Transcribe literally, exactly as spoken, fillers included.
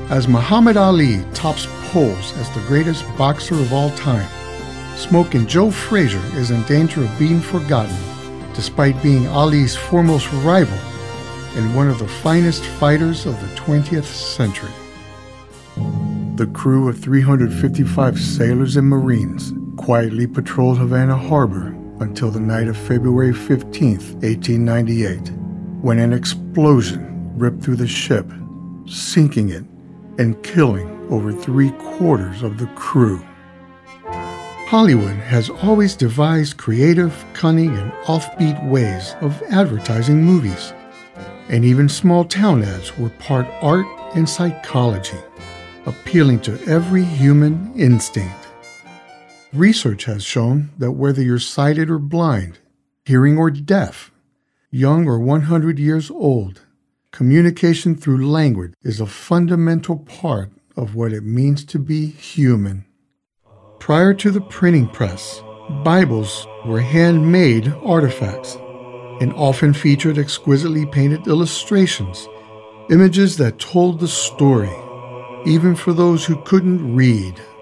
As Muhammad Ali tops polls as the greatest boxer of all time, Smokin' Joe Frazier is in danger of being forgotten, despite being Ali's foremost rival and one of the finest fighters of the twentieth century. The crew of three hundred fifty-five sailors and Marines quietly patrolled Havana Harbor until the night of February fifteenth, eighteen ninety-eight, when an explosion ripped through the ship, sinking it and killing over three quarters of the crew. Hollywood has always devised creative, cunning, and offbeat ways of advertising movies, and even small-town ads were part art and psychology, appealing to every human instinct. Research has shown that whether you're sighted or blind, hearing or deaf, young or one hundred years old, communication through language is a fundamental part of what it means to be human. Prior to the printing press, Bibles were handmade artifacts and often featured exquisitely painted illustrations, images that told the story, even for those who couldn't read.